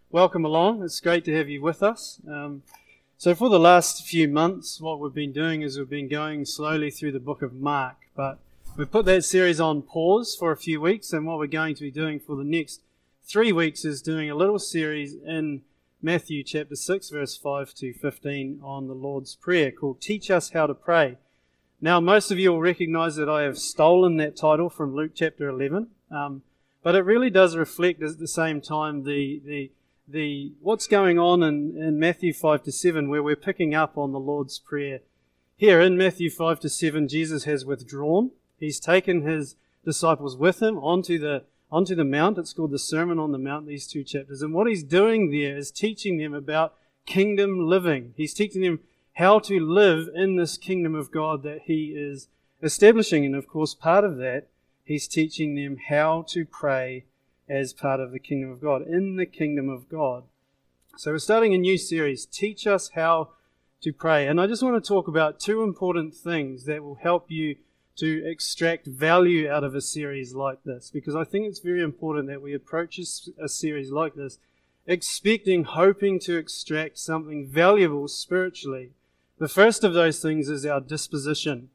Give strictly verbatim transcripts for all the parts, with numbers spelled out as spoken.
welcome along. It's great to have you with us. Um, so for the last few months, what we've been doing is we've been going slowly through the book of Mark, but we've put that series on pause for a few weeks, and what we're going to be doing for the next three weeks is doing a little series in Matthew chapter six, verse five to fifteen on the Lord's Prayer called Teach Us How to Pray. Now, most of you will recognize that I have stolen that title from Luke chapter eleven, um, but it really does reflect at the same time the the the what's going on in, in Matthew five to seven, where we're picking up on the Lord's Prayer. Here in Matthew five to seven, Jesus has withdrawn. He's taken his disciples with him onto the onto the mount. It's called the Sermon on the Mount, these two chapters. And what he's doing there is teaching them about kingdom living. He's teaching them how to live in this kingdom of God that he is establishing. And of course, part of that, he's teaching them how to pray as part of the kingdom of God, in the kingdom of God. So we're starting a new series, Teach Us How to Pray. And I just want to talk about two important things that will help you to extract value out of a series like this, because I think it's very important that we approach a, a series like this expecting, hoping to extract something valuable spiritually. The first of those things is our disposition.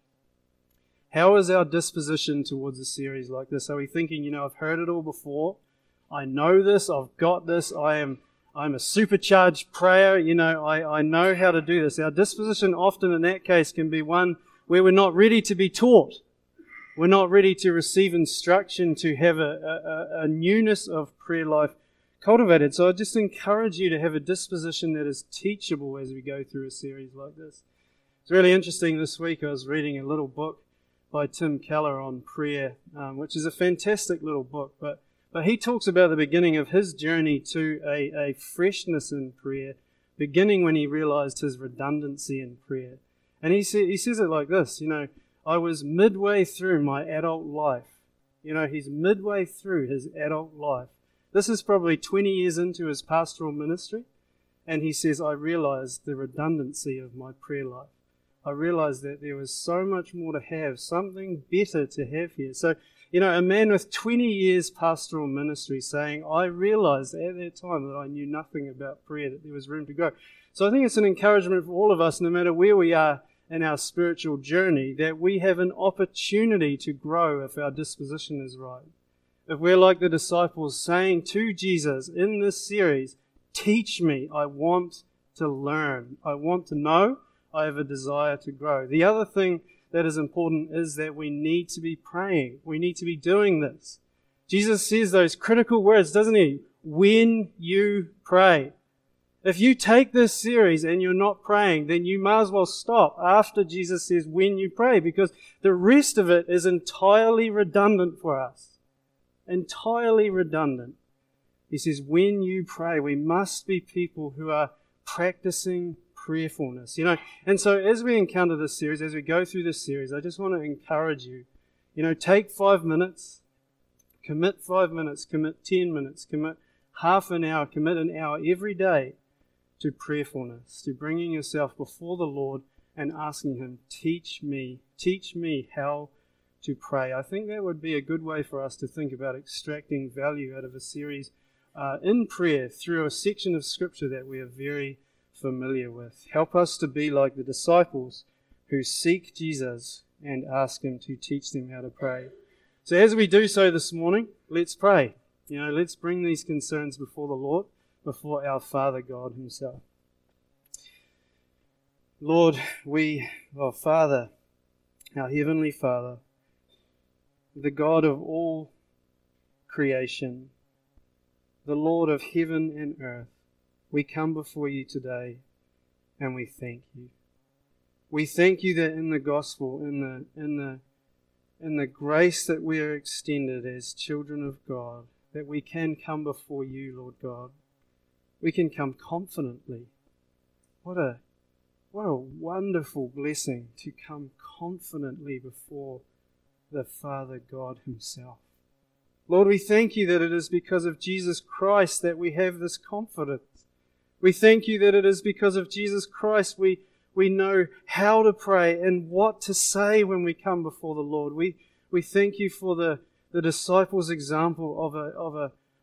How is our disposition towards a series like this? Are we thinking, you know, I've heard it all before, I know this, I've got this, I am I'm a supercharged prayer, you know, I, I know how to do this. Our disposition often in that case can be one where we're not ready to be taught. We're not ready to receive instruction, to have a, a, a newness of prayer life cultivated. So I just encourage you to have a disposition that is teachable as we go through a series like this. It's really interesting. This week I was reading a little book by Tim Keller on prayer, um, which is a fantastic little book. But but he talks about the beginning of his journey to a, a freshness in prayer, beginning when he realized his redundancy in prayer. And he, say, he says it like this, you know, I was midway through my adult life. You know, he's midway through his adult life. This is probably twenty years into his pastoral ministry. And he says, I realized the redundancy of my prayer life. I realized that there was so much more to have, something better to have here. So, you know, a man with twenty years pastoral ministry saying, I realized at that time that I knew nothing about prayer, that there was room to grow. So I think it's an encouragement for all of us, no matter where we are in our spiritual journey, that we have an opportunity to grow if our disposition is right. If we're like the disciples saying to Jesus in this series, teach me, I want to learn, I want to know, I have a desire to grow. The other thing that is important is that we need to be praying. We need to be doing this. Jesus says those critical words, doesn't he? When you pray. If you take this series and you're not praying, then you might as well stop after Jesus says when you pray, because the rest of it is entirely redundant for us. Entirely redundant. He says when you pray, we must be people who are practicing prayerfulness. You know, and so as we encounter this series, as we go through this series, I just want to encourage you, you know, take five minutes, commit five minutes, commit ten minutes, commit half an hour, commit an hour every day to prayerfulness, to bringing yourself before the Lord and asking Him, teach me, teach me how to pray. I think that would be a good way for us to think about extracting value out of a series uh, in prayer through a section of Scripture that we are very familiar with. Help us to be like the disciples who seek Jesus and ask Him to teach them how to pray. So as we do so this morning, let's pray. You know, let's bring these concerns before the Lord, before our Father God Himself. Lord, we, our Father, our Heavenly Father, the God of all creation, the Lord of heaven and earth, we come before you today and we thank you. We thank you that in the gospel, in the in the in the grace that we are extended as children of God, that we can come before you, Lord God. We can come confidently. What a what a wonderful blessing to come confidently before the Father God Himself. Lord, we thank you that it is because of Jesus Christ that we have this confidence. We thank you that it is because of Jesus Christ we, we know how to pray and what to say when we come before the Lord. We we thank you for the, the disciples' example of a of a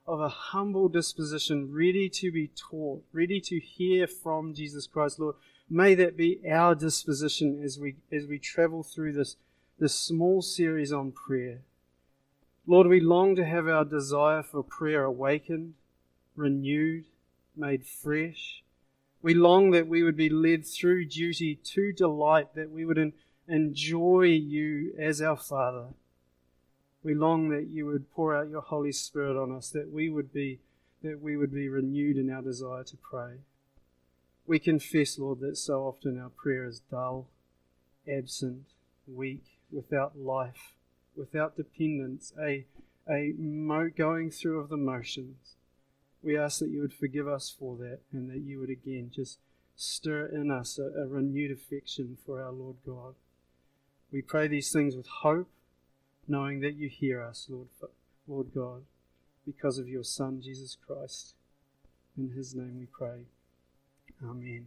of a humble disposition, ready to be taught, ready to hear from Jesus Christ, Lord. May that be our disposition as we as we travel through this, this small series on prayer. Lord, we long to have our desire for prayer awakened, renewed, made fresh. We long that we would be led through duty to delight, that we would en- enjoy you as our Father. We long that you would pour out your Holy Spirit on us, that we would be that we would be renewed in our desire to pray. We confess, Lord, that so often our prayer is dull, absent, weak, without life, without dependence, a, a mo- going through of the motions. We ask that you would forgive us for that, and that you would again just stir in us a, a renewed affection for our Lord God. We pray these things with hope, knowing that you hear us, Lord, Lord God, because of your Son, Jesus Christ. In his name we pray. Amen.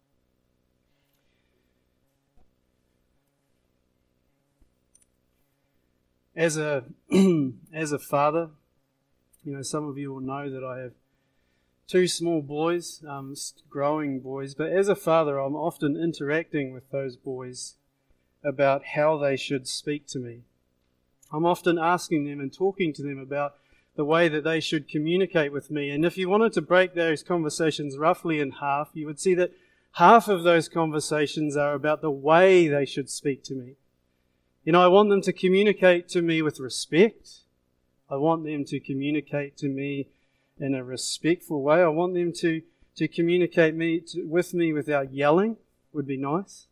As a as a father, you know, some of you will know that I have two small boys, um, growing boys, but as a father, I'm often interacting with those boys about how they should speak to me. I'm often asking them and talking to them about the way that they should communicate with me. And if you wanted to break those conversations roughly in half, you would see that half of those conversations are about the way they should speak to me. You know, I want them to communicate to me with respect. I want them to communicate to me in a respectful way. I want them to, to communicate me to, with me without yelling, would be nice,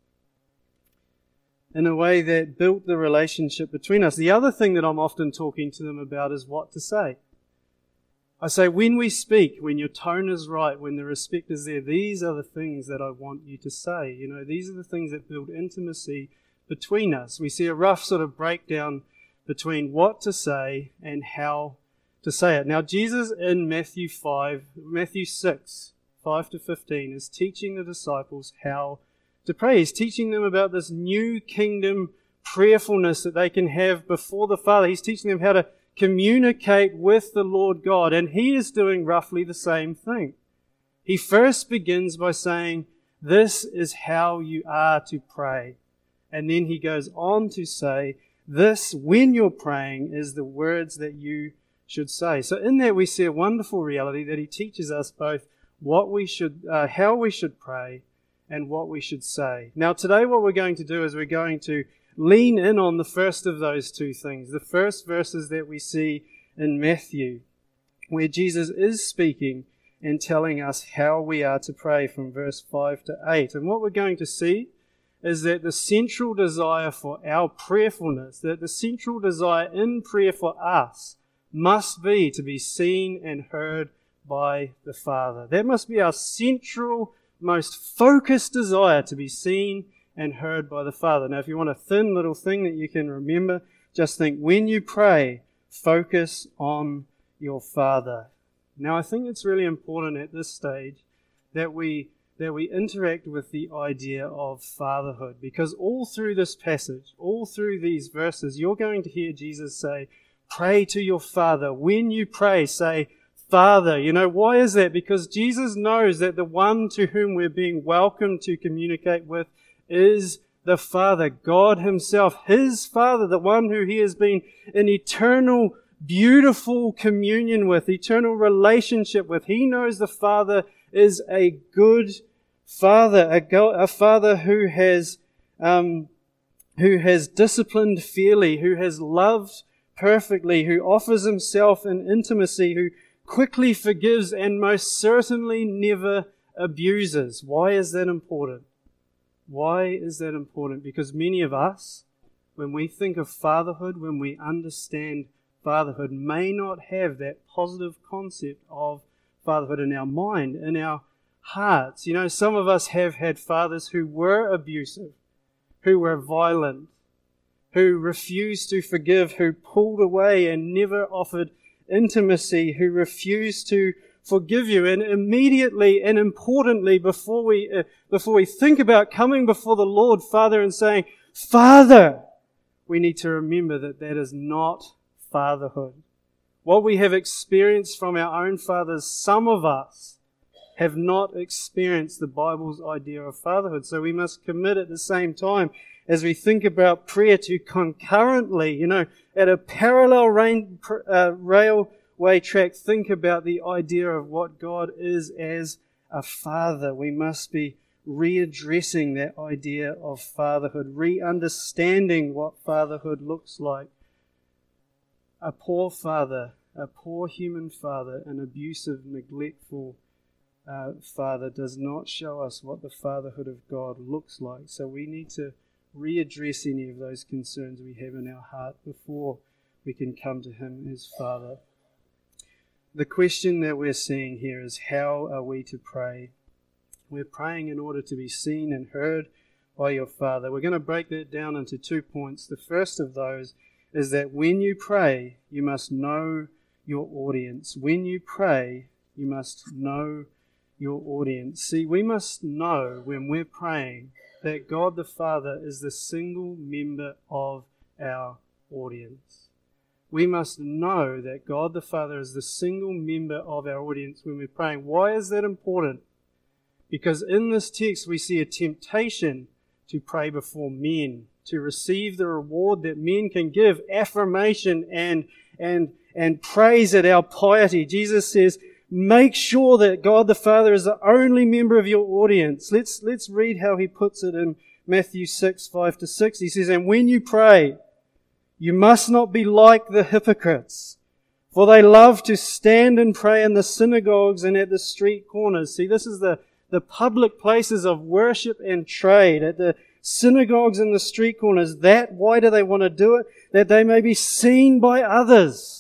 in a way that built the relationship between us. The other thing that I'm often talking to them about is what to say. I say, when we speak, when your tone is right, when the respect is there, these are the things that I want you to say. You know, these are the things that build intimacy between us. We see a rough sort of breakdown between what to say and how to say it. Now, Jesus in Matthew five, Matthew six, five to fifteen is teaching the disciples how to pray. He's teaching them about this new kingdom prayerfulness that they can have before the Father. He's teaching them how to communicate with the Lord God, and he is doing roughly the same thing. He first begins by saying, this is how you are to pray. And then he goes on to say, this, when you're praying, is the words that you should say. So in that we see a wonderful reality that he teaches us both what we should, uh, how we should pray and what we should say. Now today what we're going to do is we're going to lean in on the first of those two things. The first verses that we see in Matthew, where Jesus is speaking and telling us how we are to pray from verse five to eight. And what we're going to see is that the central desire for our prayerfulness, that the central desire in prayer for us must be to be seen and heard by the Father. That must be our central, most focused desire, to be seen and heard by the Father. Now, if you want a thin little thing that you can remember, just think, when you pray, focus on your Father. Now, I think it's really important at this stage that we that we interact with the idea of fatherhood, because all through this passage, all through these verses, you're going to hear Jesus say, pray to your Father. When you pray, say, Father. You know, why is that? Because Jesus knows that the one to whom we're being welcomed to communicate with is the Father, God himself, his Father, the one who he has been in eternal, beautiful communion with, eternal relationship with. He knows the Father is a good Father, a, go, a Father who has um, who has disciplined fairly, who has loved perfectly, who offers himself in intimacy, who quickly forgives and most certainly never abuses. Why is that important? Why is that important? Because many of us, when we think of fatherhood, when we understand fatherhood, may not have that positive concept of fatherhood in our mind, in our hearts. You know, some of us have had fathers who were abusive, who were violent, who refused to forgive, who pulled away and never offered intimacy, who refused to forgive you. And immediately and importantly, before we uh, before we think about coming before the Lord Father and saying, Father, we need to remember that that is not fatherhood. What we have experienced from our own fathers, some of us have not experienced the Bible's idea of fatherhood. So we must commit at the same time as we think about prayer to concurrently, you know, at a parallel rain, uh, railway track, think about the idea of what God is as a father. We must be readdressing that idea of fatherhood, re-understanding what fatherhood looks like. A poor father, a poor human father, an abusive, neglectful uh, father does not show us what the fatherhood of God looks like. So we need to readdress any of those concerns we have in our heart before we can come to Him as Father. The question that we're seeing here is, how are we to pray? We're praying in order to be seen and heard by your Father. We're going to break that down into two points. The first of those is that when you pray, you must know your audience. When you pray, you must know your audience. See, we must know when we're praying that God the Father is the single member of our audience. We must know that God the Father is the single member of our audience when we're praying. Why is that important? Because in this text we see a temptation to pray before men, to receive the reward that men can give, affirmation and, and, and praise at our piety. Jesus says, make sure that God the Father is the only member of your audience. Let's, let's read how He puts it in Matthew six, five to six. He says, and when you pray, you must not be like the hypocrites, for they love to stand and pray in the synagogues and at the street corners. See, this is the, the public places of worship and trade, at the synagogues and the street corners. That, why do they want to do it? That they may be seen by others.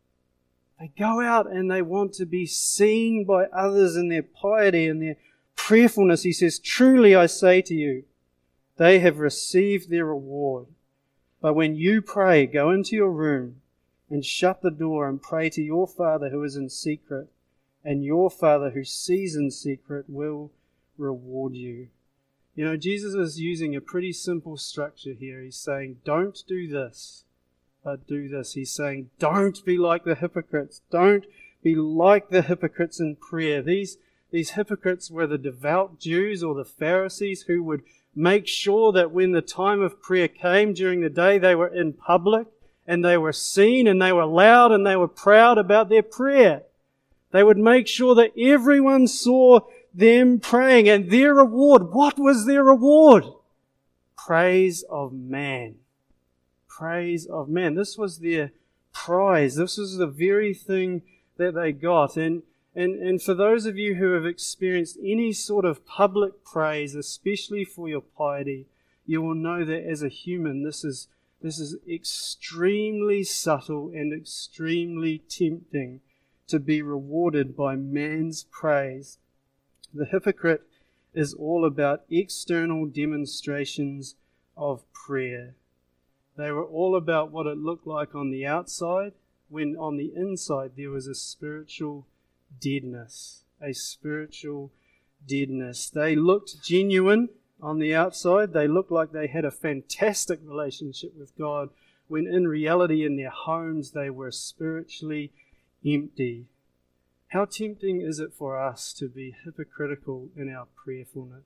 They go out and they want to be seen by others in their piety and their prayerfulness. He says, truly I say to you, they have received their reward. But when you pray, go into your room and shut the door and pray to your Father who is in secret, and your Father who sees in secret will reward you. You know, Jesus is using a pretty simple structure here. He's saying, don't do this, but do this. He's saying, don't be like the hypocrites. Don't be like the hypocrites in prayer. These, these hypocrites were the devout Jews or the Pharisees who would make sure that when the time of prayer came during the day, they were in public and they were seen and they were loud and they were proud about their prayer. They would make sure that everyone saw them praying, and their reward, what was their reward? Praise of man. Praise of man. This was their prize. This was the very thing that they got. And, and, and for those of you who have experienced any sort of public praise, especially for your piety, you will know that as a human, this is, this is extremely subtle and extremely tempting to be rewarded by man's praise. The hypocrite is all about external demonstrations of prayer. They were all about what it looked like on the outside, when on the inside there was a spiritual deadness, a spiritual deadness. They looked genuine on the outside. They looked like they had a fantastic relationship with God, when in reality in their homes they were spiritually empty. How tempting is it for us to be hypocritical in our prayerfulness,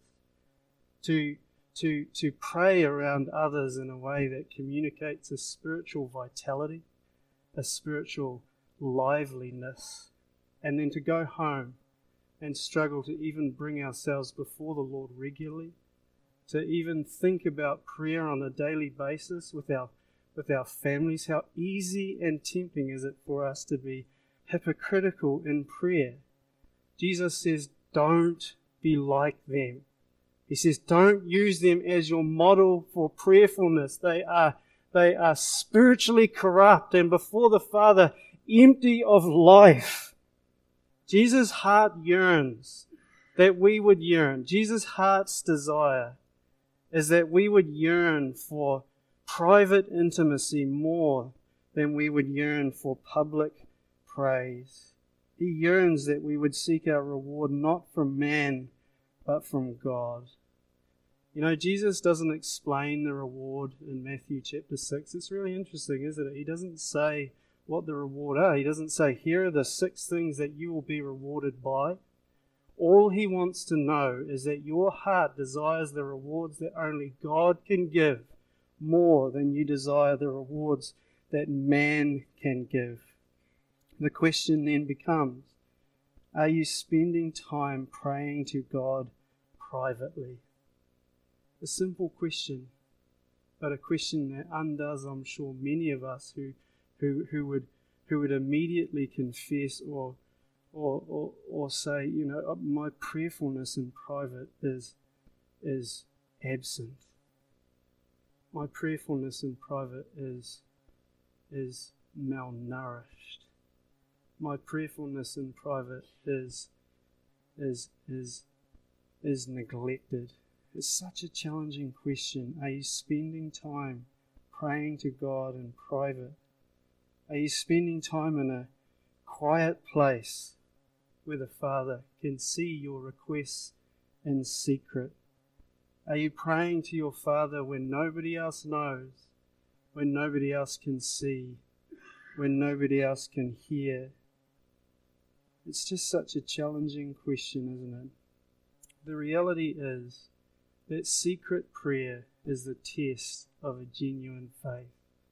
to, to, to pray around others in a way that communicates a spiritual vitality, a spiritual liveliness, and then to go home and struggle to even bring ourselves before the Lord regularly, to even think about prayer on a daily basis with our, with our families. How easy and tempting is it for us to be hypocritical in prayer. Jesus says, don't be like them. He says, don't use them as your model for prayerfulness. They are, they are spiritually corrupt and before the Father empty of life. Jesus' heart yearns that we would yearn. Jesus' heart's desire is that we would yearn for private intimacy more than we would yearn for public praise. He yearns that we would seek our reward not from man, but from God. You know, Jesus doesn't explain the reward in Matthew chapter six. It's really interesting, isn't it? He doesn't say what the reward are. He doesn't say, here are the six things that you will be rewarded by. All he wants to know is that your heart desires the rewards that only God can give more than you desire the rewards that man can give. The question then becomes, are you spending time praying to God privately? A simple question, but a question that undoes, I'm sure, many of us who who who would who would immediately confess or or or, or say, you know, my prayerfulness in private is is absent. My prayerfulness in private is is malnourished. My prayerfulness in private is is is is neglected. It's such a challenging question. Are you spending time praying to God in private? Are you spending time in a quiet place where the Father can see your requests in secret? Are you praying to your Father when nobody else knows, when nobody else can see, when nobody else can hear? It's just such a challenging question, isn't it? The reality is that secret prayer is the test of a genuine faith.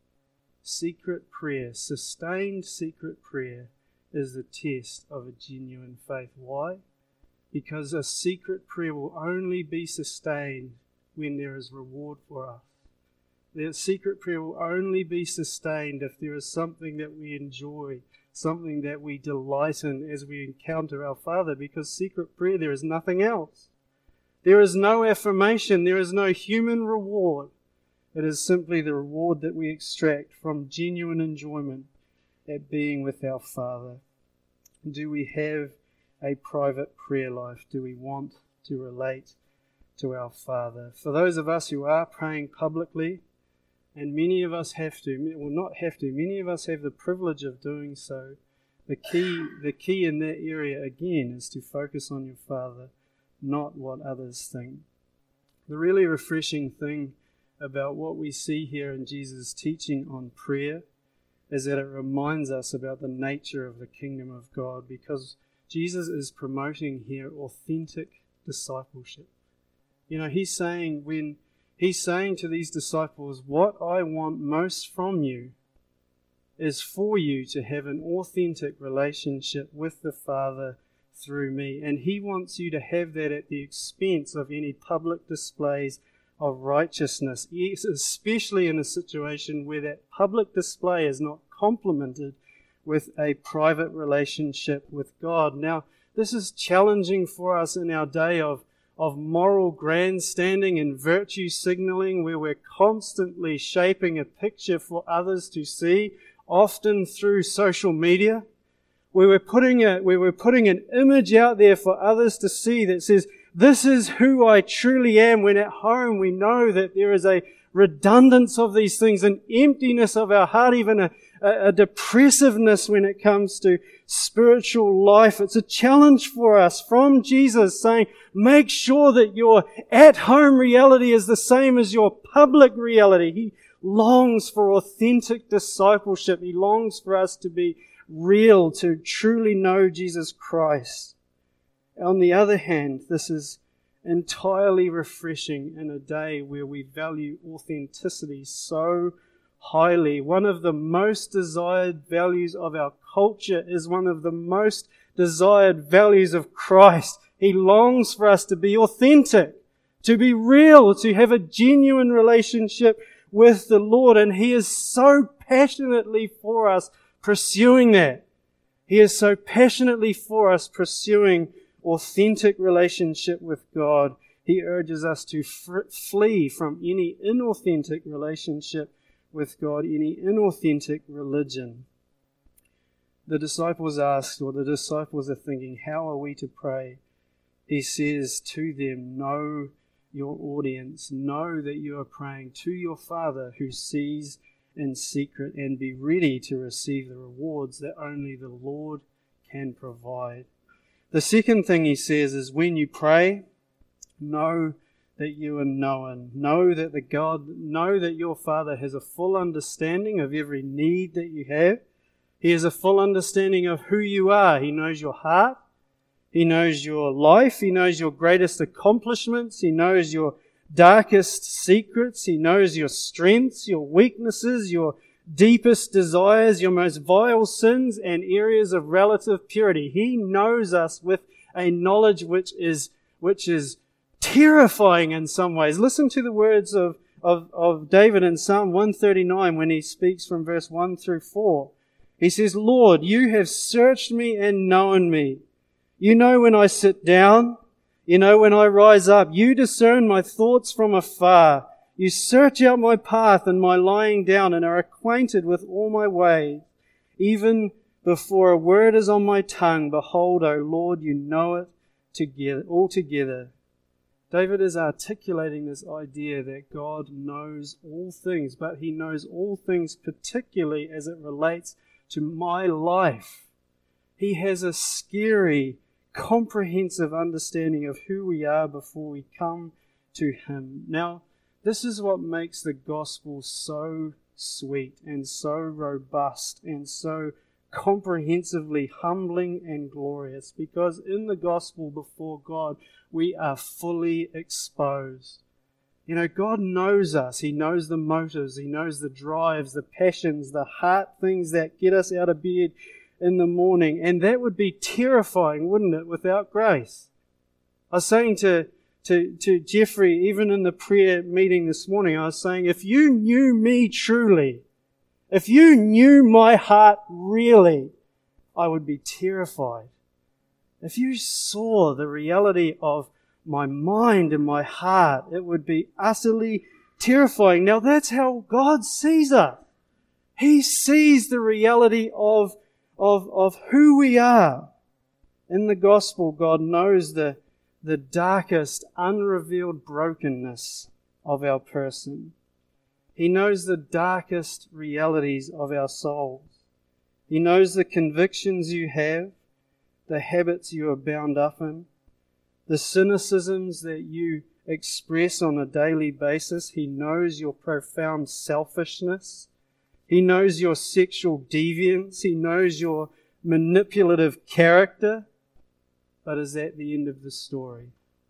Secret prayer, sustained secret prayer, is the test of a genuine faith. Why? Because a secret prayer will only be sustained when there is reward for us. The secret prayer will only be sustained if there is something that we enjoy, something that we delight in as we encounter our Father, because secret prayer, there is nothing else. There is no affirmation, there is no human reward. It is simply the reward that we extract from genuine enjoyment at being with our Father. Do we have a private prayer life? Do we want to relate to our Father? For those of us who are praying publicly, and many of us have to, well not have to, many of us have the privilege of doing so, the key, the key in that area again is to focus on your Father, not what others think. The really refreshing thing about what we see here in Jesus' teaching on prayer is that it reminds us about the nature of the kingdom of God, because Jesus is promoting here authentic discipleship. You know, he's saying when he's saying to these disciples, what I want most from you is for you to have an authentic relationship with the Father through me. And he wants you to have that at the expense of any public displays of righteousness, especially in a situation where that public display is not complemented with a private relationship with God. Now, this is challenging for us in our day of, of moral grandstanding and virtue signaling, where we're constantly shaping a picture for others to see, often through social media, where we're putting a, where we're putting an image out there for others to see that says, this is who I truly am, when at home we know that there is a redundance of these things, an emptiness of our heart, even a, a, a depressiveness when it comes to spiritual life. It's a challenge for us from Jesus saying, make sure that your at-home reality is the same as your public reality. He longs for authentic discipleship. He longs for us to be real, to truly know Jesus Christ. On the other hand, this is entirely refreshing in a day where we value authenticity so highly. One of the most desired values of our culture is one of the most desired values of Christ. He longs for us to be authentic, to be real, to have a genuine relationship with the Lord, and He is so passionately for us pursuing that. He is so passionately for us pursuing authentic relationship with God. He urges us to f- flee from any inauthentic relationship with God, any inauthentic religion. The disciples asked, or the disciples are thinking, how are we to pray? He says to them, know your audience, know that you are praying to your Father who sees in secret, and be ready to receive the rewards that only the Lord can provide. The second thing he says is, when you pray, know that you are known. Know that the God, know that your Father has a full understanding of every need that you have. He has a full understanding of who you are. He knows your heart. He knows your life. He knows your greatest accomplishments. He knows your darkest secrets. He knows your strengths, your weaknesses, your deepest desires, your most vile sins, and areas of relative purity. He knows us with a knowledge which is which is terrifying in some ways. Listen to the words of, of, of David in Psalm one thirty-nine when he speaks from verse one through four. He says, Lord, you have searched me and known me. You know when I sit down. You know when I rise up. You discern my thoughts from afar. You search out my path and my lying down and are acquainted with all my ways. Even before a word is on my tongue, behold, O Lord, you know it together, altogether. David is articulating this idea that God knows all things, but He knows all things particularly as it relates to my life. He has a scary, comprehensive understanding of who we are before we come to Him. Now, this is what makes the gospel so sweet and so robust and so comprehensively humbling and glorious, because in the gospel before God, we are fully exposed. You know, God knows us. He knows the motives. He knows the drives, the passions, the heart things that get us out of bed in the morning. And that would be terrifying, wouldn't it, without grace? I was saying to, to, to Jeffrey, even in the prayer meeting this morning, I was saying, if you knew me truly, if you knew my heart really, I would be terrified. If you saw the reality of my mind and my heart, it would be utterly terrifying. Now that's how God sees us. He sees the reality of, of, of who we are. In the gospel, God knows the, the darkest, unrevealed brokenness of our person. He knows the darkest realities of our souls. He knows the convictions you have, the habits you are bound up in, the cynicisms that you express on a daily basis. He knows your profound selfishness. He knows your sexual deviance. He knows your manipulative character. But is that the end of the story?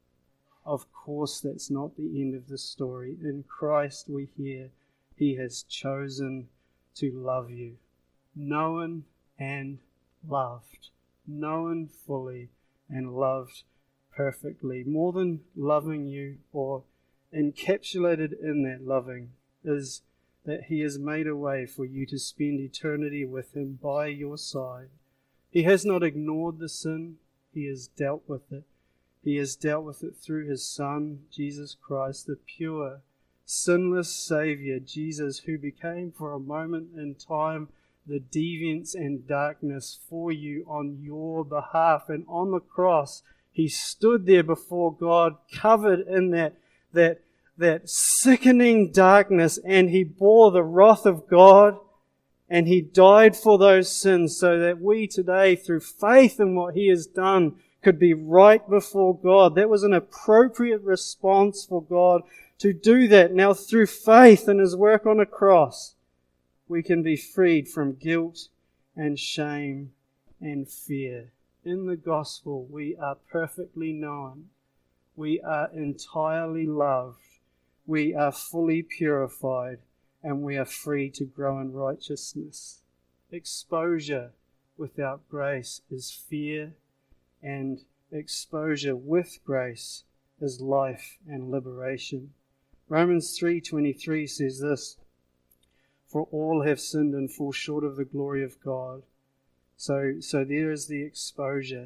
Of course, that's not the end of the story. In Christ we hear He has chosen to love you, known and loved, known fully and loved perfectly. More than loving you or encapsulated in that loving is that He has made a way for you to spend eternity with Him by your side. He has not ignored the sin. He has dealt with it. He has dealt with it through His Son, Jesus Christ, the pure, sinless Savior, Jesus, who became for a moment in time the deviance and darkness for you on your behalf. And on the cross, He stood there before God, covered in that, that, that sickening darkness, and He bore the wrath of God, and He died for those sins so that we today, through faith in what He has done, could be right before God. That was an appropriate response for God to do that. Now, through faith in His work on a cross, we can be freed from guilt and shame and fear. In the gospel, we are perfectly known. We are entirely loved. We are fully purified, and we are free to grow in righteousness. Exposure without grace is fear, and exposure with grace is life and liberation. Romans three twenty-three says this, "For all have sinned and fall short of the glory of God." So, so there is the exposure.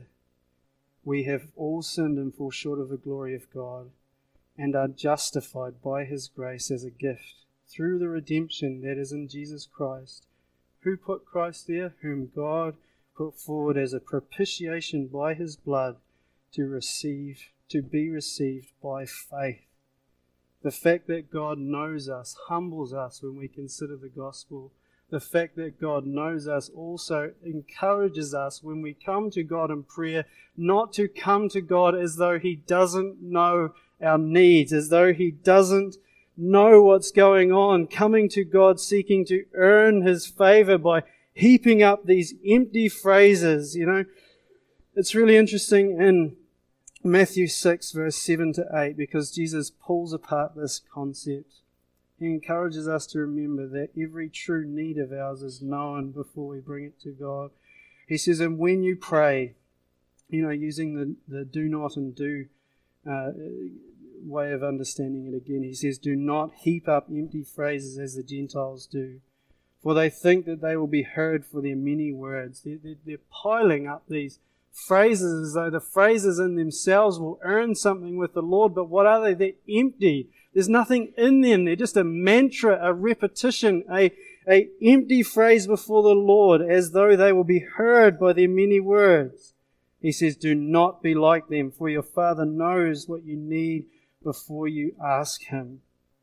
We have all sinned and fall short of the glory of God, and are justified by His grace as a gift through the redemption that is in Jesus Christ. Who put Christ there? Whom God put forward as a propitiation by His blood to receive, to be received by faith. The fact that God knows us humbles us when we consider the gospel. The fact that God knows us also encourages us when we come to God in prayer, not to come to God as though He doesn't know our needs, as though He doesn't know what's going on, coming to God seeking to earn His favor by heaping up these empty phrases, you know. It's really interesting in Matthew six, verse seven to eight, because Jesus pulls apart this concept. He encourages us to remember that every true need of ours is known before we bring it to God. He says, and when you pray, you know, using the, the do not and do uh, way of understanding it again, he says, do not heap up empty phrases as the Gentiles do, for they think that they will be heard for their many words. They're, they're, they're piling up these phrases as though the phrases in themselves will earn something with the Lord, but what are they? They're empty. There's nothing in them. They're just a mantra, a repetition, a, a empty phrase before the Lord, as though they will be heard by their many words. He says, do not be like them, for your Father knows what you need before you ask Him.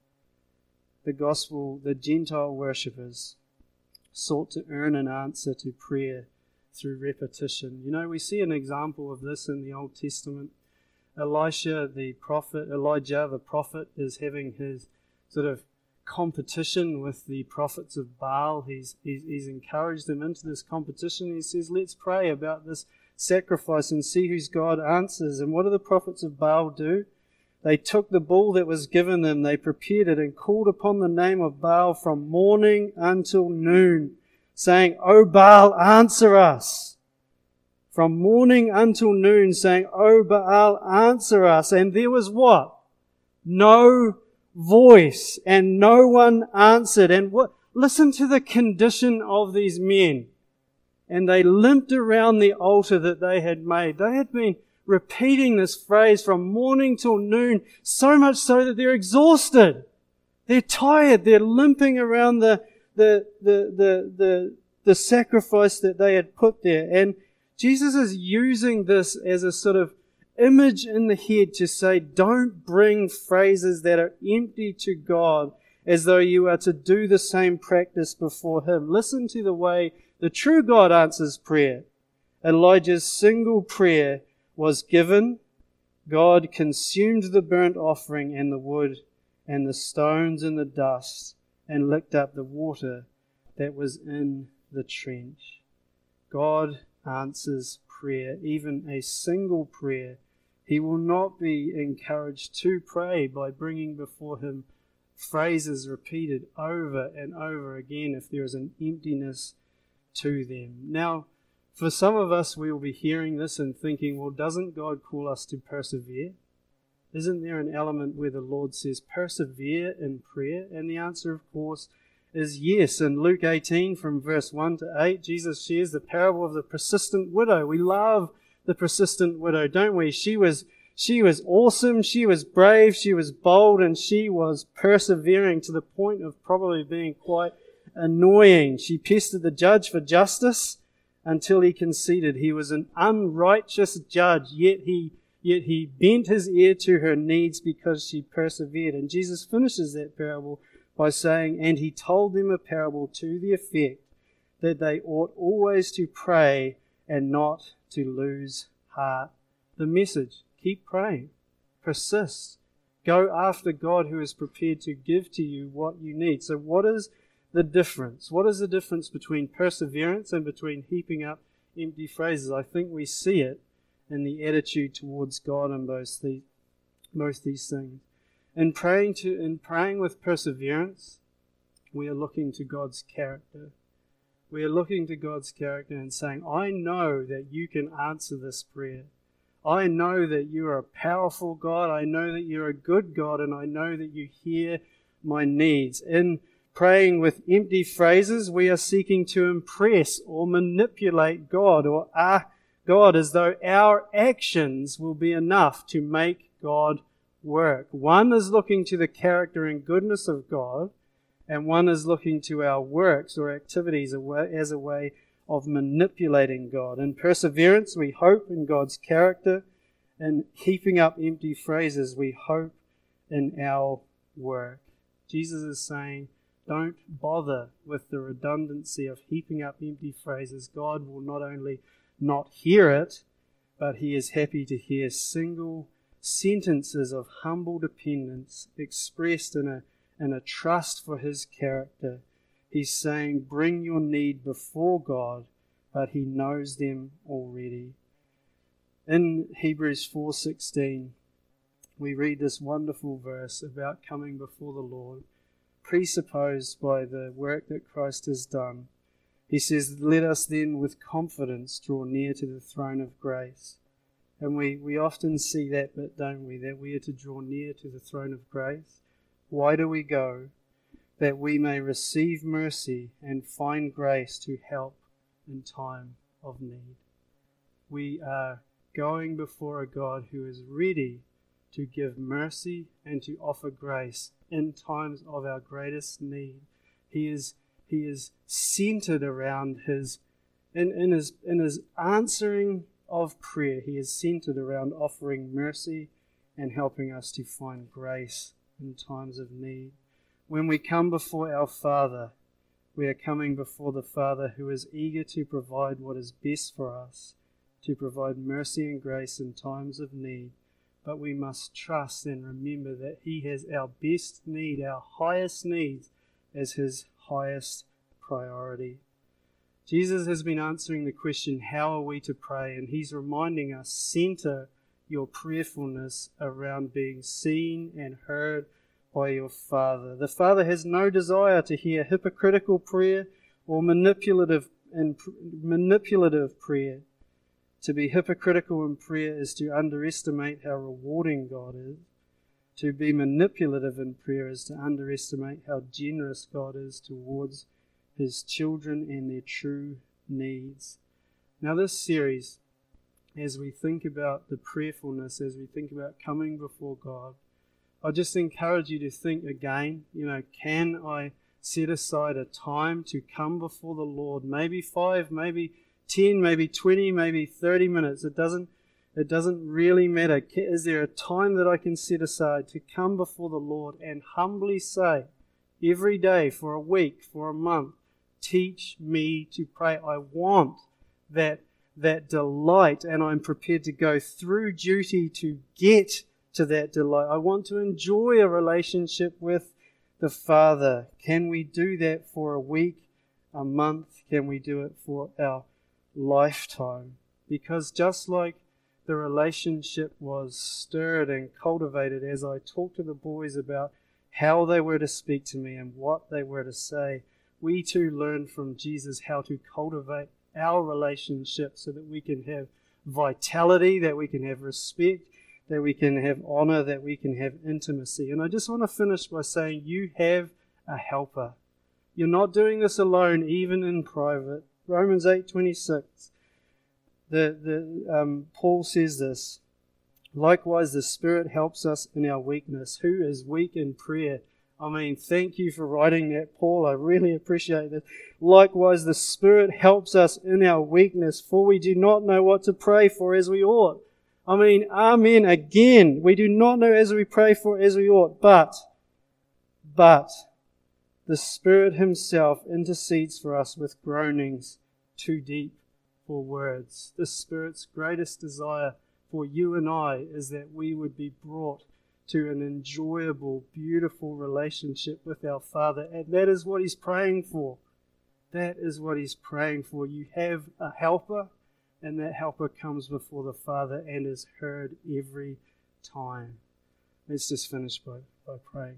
The gospel, the Gentile worshippers sought to earn an answer to prayer through repetition. You know, we see an example of this in the Old Testament. Elisha, the prophet, Elijah, the prophet, is having his sort of competition with the prophets of Baal. He's, he's, he's encouraged them into this competition. He says, let's pray about this sacrifice and see whose God answers. And what do the prophets of Baal do? They took the bull that was given them, they prepared it and called upon the name of Baal from morning until noon, saying, O Baal, answer us. From morning until noon, saying, O Baal, answer us. And there was what? No voice, and no one answered. And what? Listen to the condition of these men. And they limped around the altar that they had made. They had been repeating this phrase from morning till noon, so much so that they're exhausted. They're tired. They're limping around the, the, the, the, the, the sacrifice that they had put there. And Jesus is using this as a sort of image in the head to say, don't bring phrases that are empty to God as though you are to do the same practice before Him. Listen to the way the true God answers prayer. Elijah's single prayer was given. God consumed the burnt offering and the wood and the stones and the dust and licked up the water that was in the trench. God answers prayer, even a single prayer. He will not be encouraged to pray by bringing before Him phrases repeated over and over again if there is an emptiness to them. Now, for some of us, we will be hearing this and thinking, well, doesn't God call us to persevere? Isn't there an element where the Lord says, persevere in prayer? And the answer, of course, is yes. In Luke eighteen, from verse one to eight, Jesus shares the parable of the persistent widow. We love the persistent widow, don't we? She was, she was awesome, she was brave, she was bold, and she was persevering to the point of probably being quite annoying. She pestered the judge for justice until he conceded. He was an unrighteous judge, yet he yet he bent his ear to her needs because she persevered. And Jesus finishes that parable by saying, and he told them a parable to the effect that they ought always to pray and not to lose heart. The message, keep praying, persist, go after God who is prepared to give to you what you need. So what is the difference? What is the difference between perseverance and between heaping up empty phrases? I think we see it in the attitude towards God in both these, both these things. In praying to, in praying with perseverance, we are looking to God's character. We are looking to God's character and saying, I know that you can answer this prayer. I know that you are a powerful God. I know that you're a good God, and I know that you hear my needs. In praying with empty phrases, we are seeking to impress or manipulate God or our God as though our actions will be enough to make God work. One is looking to the character and goodness of God, and one is looking to our works or activities as a way of manipulating God. In perseverance, we hope in God's character. In heaping up empty phrases, we hope in our work. Jesus is saying, don't bother with the redundancy of heaping up empty phrases. God will not only not hear it, but He is happy to hear single sentences of humble dependence expressed in a, in a trust for His character. He's saying, bring your need before God, but He knows them already. In Hebrews four sixteen, we read this wonderful verse about coming before the Lord, presupposed by the work that Christ has done. He says, let us then with confidence draw near to the throne of grace. And we, we often see that bit, don't we? That we are to draw near to the throne of grace. Why do we go? That we may receive mercy and find grace to help in time of need. We are going before a God who is ready to give mercy and to offer grace in times of our greatest need. He is He is centered around his in, in his in his answering of prayer. He is centered around offering mercy and helping us to find grace in times of need. When we come before our Father, we are coming before the Father who is eager to provide what is best for us, to provide mercy and grace in times of need. But we must trust and remember that He has our best need, our highest needs, as His highest priority. Jesus has been answering the question, how are we to pray? And He's reminding us, center your prayerfulness around being seen and heard by your Father. The Father has no desire to hear hypocritical prayer or manipulative and manipulative prayer. To be hypocritical in prayer is to underestimate how rewarding God is. To be manipulative in prayer is to underestimate how generous God is towards His children and their true needs. Now this series, as we think about the prayerfulness, as we think about coming before God, I just encourage you to think again, you know, can I set aside a time to come before the Lord? Maybe five, maybe ten, maybe twenty, maybe thirty minutes. It doesn't It doesn't really matter. Is there a time that I can set aside to come before the Lord and humbly say, every day, for a week, for a month, teach me to pray. I want that, that delight, and I'm prepared to go through duty to get to that delight. I want to enjoy a relationship with the Father. Can we do that for a week, a month? Can we do it for our lifetime? Because just like the relationship was stirred and cultivated as I talked to the boys about how they were to speak to me and what they were to say, we too learned from Jesus how to cultivate our relationship so that we can have vitality, that we can have respect, that we can have honor, that we can have intimacy. And I just want to finish by saying you have a helper. You're not doing this alone, even in private. Romans eight twenty-six. The, the, um, Paul says this, likewise the Spirit helps us in our weakness. Who is weak in prayer? I mean, thank you for writing that, Paul. I really appreciate it. Likewise the Spirit helps us in our weakness, for we do not know what to pray for as we ought. I mean, amen again. We do not know as we pray for as we ought, but, but, the Spirit Himself intercedes for us with groanings too deep for words. The Spirit's greatest desire for you and I is that we would be brought to an enjoyable, beautiful relationship with our Father. And that is what He's praying for. That is what He's praying for. You have a helper, and that helper comes before the Father and is heard every time. Let's just finish by, by praying.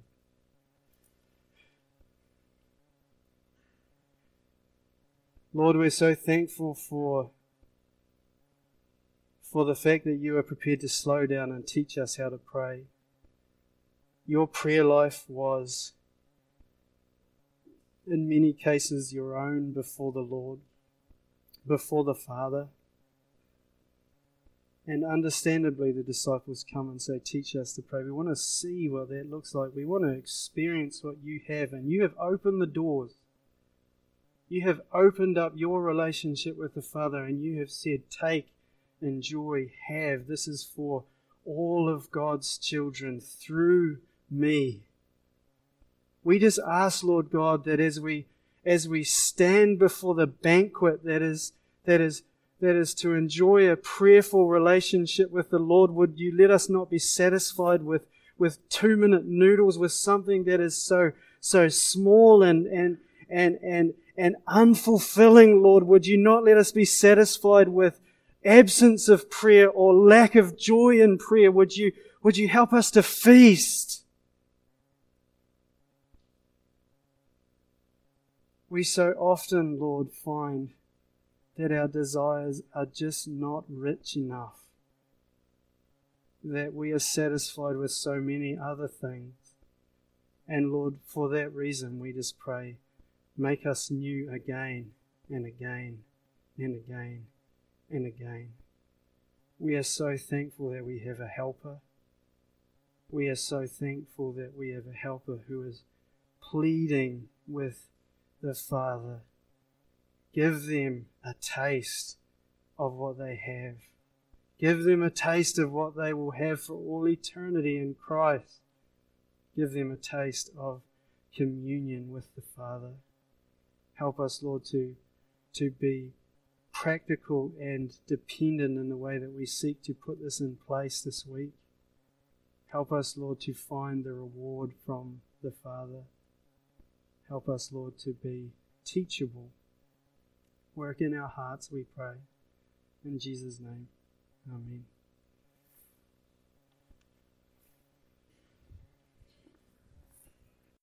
Lord, we're so thankful for, for the fact that You are prepared to slow down and teach us how to pray. Your prayer life was, in many cases, Your own before the Lord, before the Father. And understandably, the disciples come and say, teach us to pray. We want to see what that looks like. We want to experience what You have. And You have opened the doors. You have opened up Your relationship with the Father, and You have said, take, enjoy, have. This is for all of God's children through me. We just ask, Lord God, that as we as we stand before the banquet that is that is that is to enjoy a prayerful relationship with the Lord, would You let us not be satisfied with, with two-minute noodles, with something that is so so small and and and, and, and unfulfilling, Lord. Would you not let us be satisfied with absence of prayer or lack of joy in prayer? Would you, would you help us to feast? We so often, Lord, find that our desires are just not rich enough, that we are satisfied with so many other things. And Lord, for that reason, we just pray, make us new again and again and again and again. We are so thankful that we have a helper. We are so thankful that we have a helper who is pleading with the Father. Give them a taste of what they have. Give them a taste of what they will have for all eternity in Christ. Give them a taste of communion with the Father. Help us, Lord, to, to be practical and dependent in the way that we seek to put this in place this week. Help us, Lord, to find the reward from the Father. Help us, Lord, to be teachable. Work in our hearts, we pray. In Jesus' name, amen.